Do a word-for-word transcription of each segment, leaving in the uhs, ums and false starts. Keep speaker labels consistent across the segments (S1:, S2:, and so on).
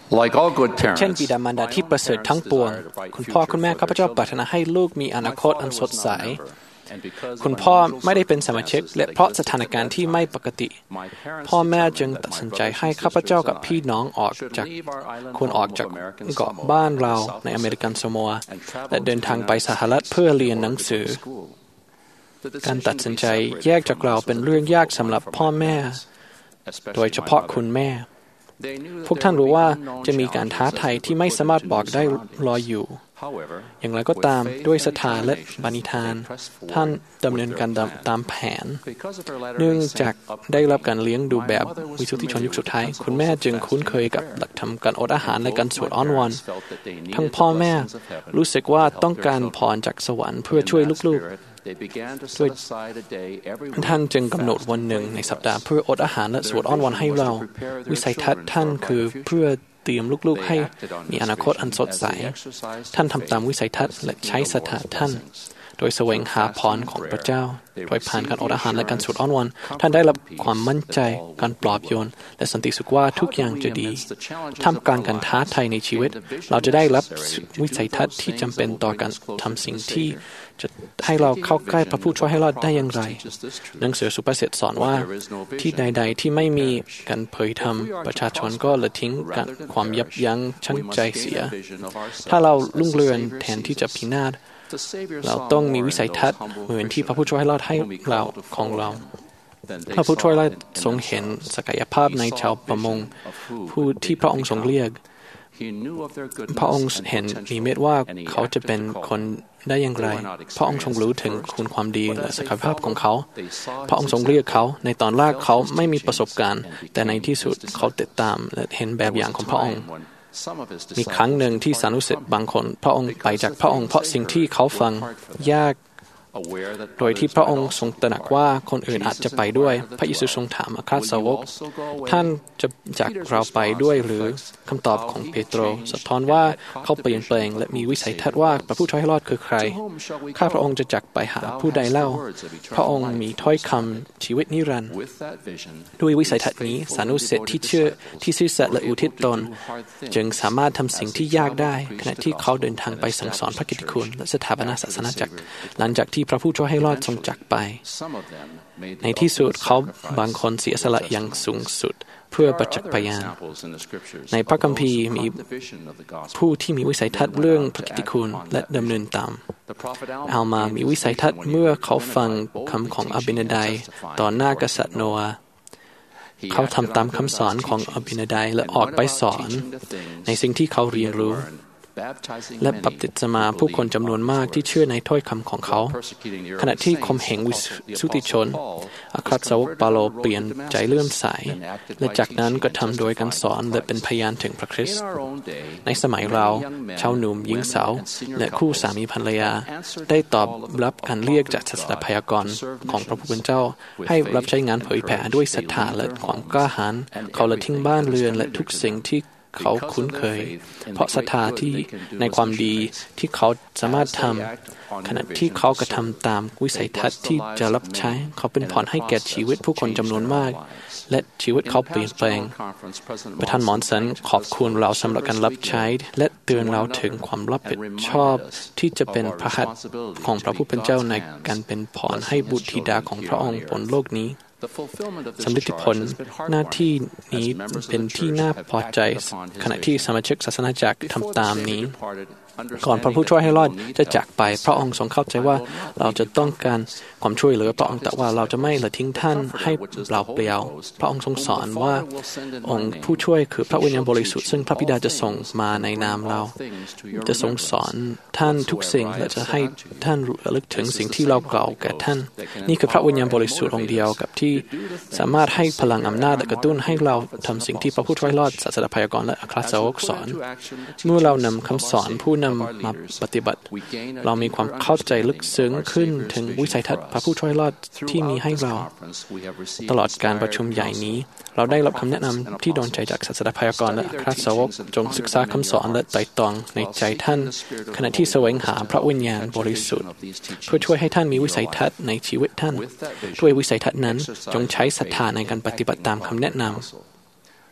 S1: เช่นบิดามารดาที่ประเสริฐทั้งปวงคุณพ่อคุณแม่ข้าพเจ้าปรารถนาให้ลูกมีอนาคตอันสดใสคุณพ่อไม่ได้เป็นสมาชิกและเพราะสถานการณ์ที่ไม่ปกติพ่อแม่จึงตัดสินใจให้ข้าพเจ้ากับพี่น้องออกจากควรออกจากเกาะบ้านเราในอเมริกันซัมโมอาและเดินทางไปสหรัฐเพื่อเรียนหนังสือการตัดสินใจแยกจากเราเป็นเรื่องยากสำหรับพ่อแม่โดยเฉพาะคุณแม่พวกท่านรู้ว่าจะมีการท้าทายที่ไม่สามารถบอกได้รออยู่อย่างไรก็ตามด้วยศรัทธาและปณิธานท่านดำเนินการตามแผนเนื่องจากได้รับการเลี้ยงดูแบบวิสุทธิชนยุคสุดท้ายคุณแม่จึงคุ้นเคยกับหลักธรรมการอดอาหารและการสวดอ้อนวอนทั้งพ่อแม่รู้สึกว่าต้องการพรจากสวรรค์เพื่อช่วยลูกๆด้วยท่านจึงกำหนดวันหนึ่งในสัปดาห์เพื่ออดอาหารและสวดอ้อนวอนให้เราวิสัยทัศน์ท่านคือเพื่อเตรียมลูกๆให้มีอนาคตอันสดใสท่านทำตามวิสัยทัศน์และใช้ศรัทธาท่านโดยแสวงหาพรของพระเจ้าโดยผ่านการอดอาหารและการสวดอ้อนวอนท่านได้รับความมั่นใจการปลอบโยนและสันติสุขว่าทุกอย่างจะดีท่ามกลางการท้าทายในชีวิตเราจะได้รับวิสัยทัศน์ที่จำเป็นต่อการทำสิ่งที่จะให้เราเข้าใกล้พระผู้ช่วยให้รอดได้อย่างไรหนังสือสุภาษิตสอนว่าที่ใดๆที่ไม่มีการเผยธรรมประชาชนก็ละทิ้งความยับยั้งชั่งใจเสียถ้าเรารุ่งเรืองแทนที่จะพินาศเราต้องมีวิสัยทัศน์เหมือนที่พระผู้ช่วยให้รอดให้เราของเราพระผู้ช่วยให้ทรงเห็นศักยภาพในชาวประมงผู้ที่พระองค์ทรงเรียกพระองค์เห็นนิมิตว่าเขาจะเป็นคนได้อย่างไรพระองค์ทรงรู้ถึงคุณความดีและศักยภาพของเขาพระองค์ทรงเรียกเขาในตอนแรกเขาไม่มีประสบการณ์แต่ในที่สุดเขาติดตามและเห็นแบบอย่างของพระองค์มีครั้งหนึ่งที่สานุสิทธิ์บางคนพระองค์ไปจากพระองค์เพราะสิ่งที่เขาฟังยากโดยที่พระองค์ทรงตระหนักว่าคนอื่นอาจจะไปด้วยพระเยซูทรงถามอัครสาวกท่านจะจากเราไปด้วยหรือคำตอบของเปโตรสะท้อนว่าเขาเปลี่ยนแปลงและมีวิสัยทัศน์ว่าพระผู้ช่วยให้รอดคือใครข้าพระองค์จะจากไปหาผู้ใดเล่าพระองค์มีถ้อยคำชีวิตนิรันดร์ด้วยวิสัยทัศน์นี้สานุสิทธิ์ที่เชื่อที่ซื่อสัตย์และอุทิศตนจึงสามารถทำสิ่งที่ยากได้ขณะที่เขาเดินทางไปสั่งสอนพระกิตติคุณและสถาปนาศาสนาจักรหลังจากที่พระผู้ช่วยให้รอดทรงจากไปในที่สุดเขาบางคนเสียสละอย่างสูงสุดเพื่อประจักษ์พยานในพระคัมภีร์มีผู้ที่มีวิสัยทัศน์เรื่องพระกิตติคุณและดำเนินตามอัลมามีวิสัยทัศน์เมื่อเขาฟังคำของอบินาดัยต่อหน้ากษัตริย์โนอาห์เขาทำตามคำสอนของอบินาดัยและออกไปสอนในสิ่งที่เขาเรียนรู้และบัพติศมาผู้คนจำนวนมากที่เชื่อในถ้อยคำของเขาขณะที่ข่มเหงวิสุทธิชนอัครสาวกเปาโลเปลี่ยนใจเลื่อมใสและจากนั้นก็ทำโดยการสอนและเป็นพยานถึงพระคริสต์ในสมัยเราชาวหนุ่มหญิงสาวและคู่สามีภรรยาได้ตอบรับการเรียกจากศาสนาพยากรณ์ของพระผู้เป็นเจ้าให้รับใช้งานเผยแผ่ด้วยศรัทธาและความกล้าหาญเขาละทิ้งบ้านเรือนและทุกสิ่งที่เขาคุ้นเคยเพราะศรัทธาที่ในความดีที่เขาสามารถทำขณะที่เขากระทำตามวิสัยทัศน์ที่จะรับใช้เขาเป็นพรให้แก่ชีวิตผู้คนจำนวนมากและชีวิตเขาเปลี่ยนแปลงประธานมอนสันขอบคุณเราสำหรับการรับใช้และเตือนเราถึงความรับผิดชอบที่จะเป็นพระหัตถ์ของพระผู้เป็นเจ้าในการเป็นพรให้บุตรธิดาของพระองค์บนโลกนี้สำลิดผลหน้าที่นี้เป็นที่น่าพอใจขณะที่สมาชิกศาสนาจักรทำตามนี้ก่อนพระผู้ช่วยให้รอดจะจากไปพระองค์ทรงเข้าใจว่าเราจะต้องการความช่วยเหลือพระองค์แต่ว่าเราจะไม่ละทิ้งท่านให้เปล่าเปลี่ยวพระองค์ทรงสอนว่าองค์ผู้ช่วยคือพระวิญญาณบริสุทธิ์ซึ่งพระบิดาจะส่งมาในนามเราจะทรงสอนท่านทุกสิ่งและจะให้ท่านระลึกถึงสิ่งที่เรากล่าวแก่ท่านนี่คือพระวิญญาณบริสุทธิ์องค์เดียวกับที่สามารถให้พลังอำนาจและกระตุ้นให้เราทำสิ่งที่พระผู้ช่วยรอดศาสนาพยากรณ์และอัครสาวกสอนเมื่อเรานำคำสอนผู้นำมาปฏิบัติเรามีความเข้าใจลึกซึ้งขึ้นถึงวิสัยทัศน์พระผู้ช่วยรอดที่มีให้เราตลอดการประชุมใหญ่นี้เราได้รับคำแนะนำที่โดนใจจากศาสนาพยากรณ์และอัครสาวกจงศึกษาคำสอนและไตร่ตรองในใจท่านขณะที่แสวงหาพระวิญญาณบริสุทธิ์เพื่อช่วยให้ท่านมีวิสัยทัศน์ในชีวิตท่านด้วยวิสัยทัศน์นั้นจงใช้ศรัทธาในการปฏิบัติตามคำแนะนำ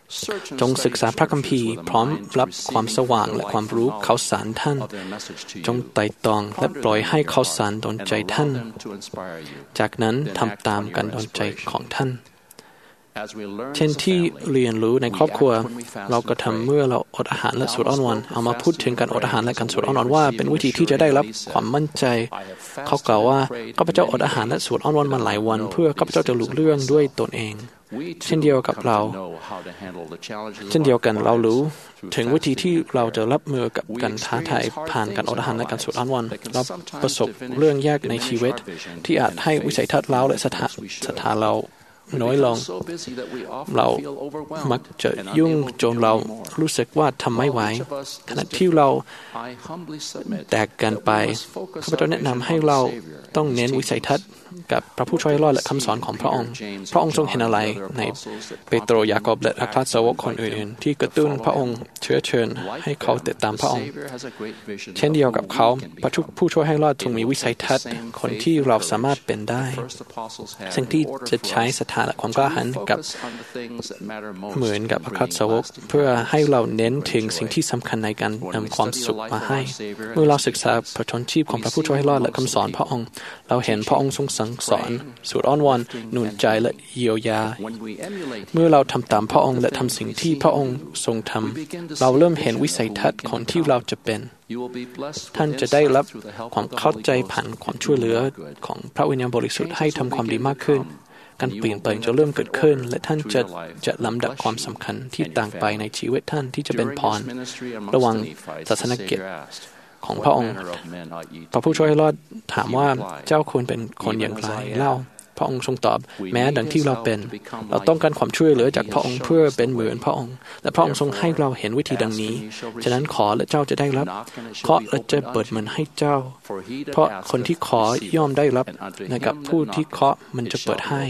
S1: จงศึกษาพระคัมภีร์พร้อมรับความสว่างและความรู้ข่าวสารท่านจงไต่ตองและปล่อยให้ข่าวสารดลใจท่านจากนั้นทำตามการดลใจของท่านเช่นที่เรียนรู้ในครอบครัวเราก็ทำเมื่อเราอดอาหารและสวดอ้อนวอนเอามาพูดถึงการอดอาหารและการสวดอ้อนวอนว่าเป็นวิธีที่จะได้รับความมั่นใจเขากล่าวว่าข้าพเจ้าอดอาหารและสวดอ้อนวอนมาหลายวันเพื่อข้าพเจ้าจะหลุดเรื่องด้วยตนเองเช่นเดียวกับเราเช่นเดียวกันเรารู้ถึงวิธีที่เราจะรับมือกับการท้าทายผ่านการอดอาหารและการสวดอ้อนวอนเราประสบเรื่องยากในชีวิตที่อาจให้วิสัยทัศน์เราและศรัทธาศรัทธาเราน้อยลงเรามักจะยุ่งจนเรารู้สึกว่าทำไม่ไหวขณะที่เราแตกกันไปข้าพเจ้าแนะนำให้เราต้องเน้นวิสัยทัศน์กับพระผู้ช่วยรอดและคำสอนของพระองค์พระองค์ทรงเห็นอะไรในเปโตรยากอบและอัครสาวกคนอื่นๆที่กระตุ้นพระองค์เชื้อเชิญให้เขาติดตามพระองค์เช่นเดียวกับเขาพระผู้ช่วยให้รอดทรงมีวิสัยทัศน์คนที่เราสามารถเป็นได้สิ่งที่จะใช้ศรัทธาและความกล้าหาญกับเหมือนกับอัครสาวกเพื่อให้เราเน้นถึงสิ่งที่สำคัญในการนำความสุขมาให้เมื่อเราศึกษาพระชนชีพของพระผู้ช่วยให้รอดและคำสอนพระองค์เราเห็นพระองค์ทรงสั่งสอนสวดอ้อนวอนหนุนใจและเยียวยาเมื่อเราทำตามพระองค์และทำสิ่งที่พระองค์ทรงทำเราเริ่มเห็นวิสัยทัศน์ของที่เราจะเป็นท่านจะได้รับความเข้าใจผ่านความช่วยเหลือของพระวิญญาณบริสุทธิ์ให้ทำความดีมากขึ้นการเปลี่ยนแปลงจะเริ่มเกิดขึ้นและท่านจะจะลำดับความสำคัญที่ต่างไปในชีวิตท่านที่จะเป็นพรระวังศาสนกิจของพระองค์พระผู้ช่วยให้รอดถามว่าเจ้าควรเป็นคนอย่างไรเล่าพระองค์ทรงตอบแม้ดังที่เราเป็นเราต้องการความช่วยเหลือจากพระองค์เพื่อเป็นเหมือนพระองค์และพระองค์ทรงให้เราเห็นวิธีดังนี้ฉะนั้นขอและเจ้าจะได้รับเคาะและจะเปิดมันให้เจ้าเพราะคนที่ขอย่อมได้รับและกับผู้ที่เคาะมันจะเปิดให้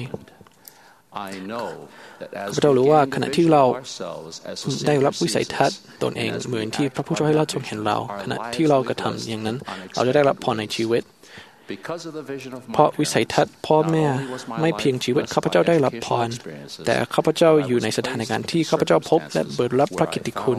S1: ข้าพเจ้ารู้ว่าขณะที่เราได้รับวิสัยทัศน์ตนเองเหมือนที่พระผู้ช่วยให้เราทรงเห็นเราขณะที่เรากระทำอย่างนั้นเราจะได้รับพรในชีวิตเพราะวิสัยทัศน์พ่อแม่ไม่เพียงชีวิตข้าพเจ้าได้รับพรแต่ข้าพเจ้าอยู่ในสถานการณ์ที่ข้าพเจ้าพบและเปิดรับพระกิตติคุณ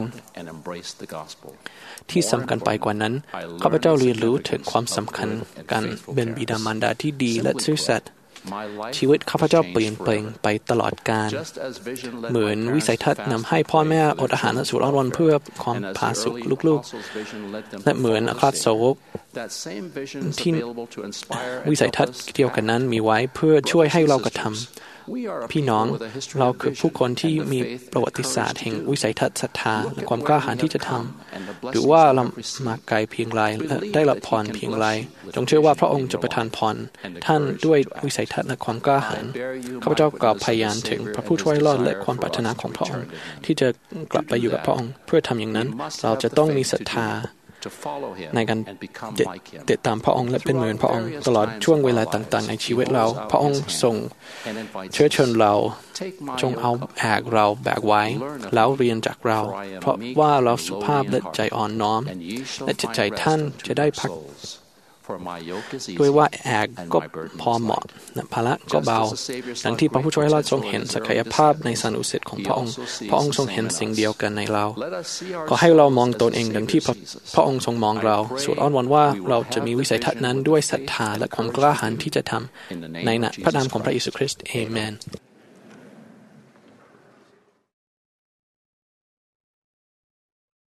S1: ที่สำคัญไปกว่านั้นข้าพเจ้าเรียนรู้ถึงความสำคัญการเป็นบิดามารดาที่ดีและซื่อสัตย์ชีวิตข้าพเจ้าเปลี่ยนแปลงไปตลอดกาลเหมือนวิสัยทัศน์นำให้พ่อแม่อดอาหารและสวดอ้อนวอนเพื่อความผาสุกลูกๆและเหมือนอัครสาวกที่วิสัยทัศน์เดียวกันนั้นมีไว้เพื่อช่วยให้เรากระทำพี่น้องเราคือผู้คนที่มีประวัติศาสตร์แห่งวิสัยทัศน์ศรัทธาและความกล้าหาญที่จะทำหรือว่าเรามาไกลเพียงไรและได้รับพรเพียงไรจงเชื่อว่าพระองค์จะประทานพรท่านด้วยวิสัยทัศน์และความกล้าหาญข้าพเจ้ากล่าวพยานถึงพระผู้ช่วยรอดและความปรารถนาของพระองค์ที่จะกลับไปอยู่กับพระองค์เพื่อทำอย่างนั้นเราจะต้องมีศรัทธาในการติดตามพระองค์และเป็นเหมือนพระองค์ตลอดช่วงเวลาต่างๆในชีวิตเราพระองค์ทรงเชื้อเชิญเราจงเอาแอกเราแบกไว้แล้วเรียนจากเราเพราะว่าเราสุภาพและใจอ่อนน้อมและจิตใจท่านจะได้พักด้วยว่าแอกก็พอเหมาะและภาระก็เบาดังที่พระผู้ช่วยให้เราทรงเห็นศักยภาพในสานุสิทธิ์ของพระองค์พระองค์ทรงเห็นสิ่งเดียวกันในเราขอให้เรามองตนเองดังที่พระองค์ทรงมองเราสวดอ้อนวอนว่าเราจะมีวิสัยทัศน์นั้นด้วยศรัทธาและความกล้าหาญที่จะทำในพระนามของพระเยซูคริสต์เอเมน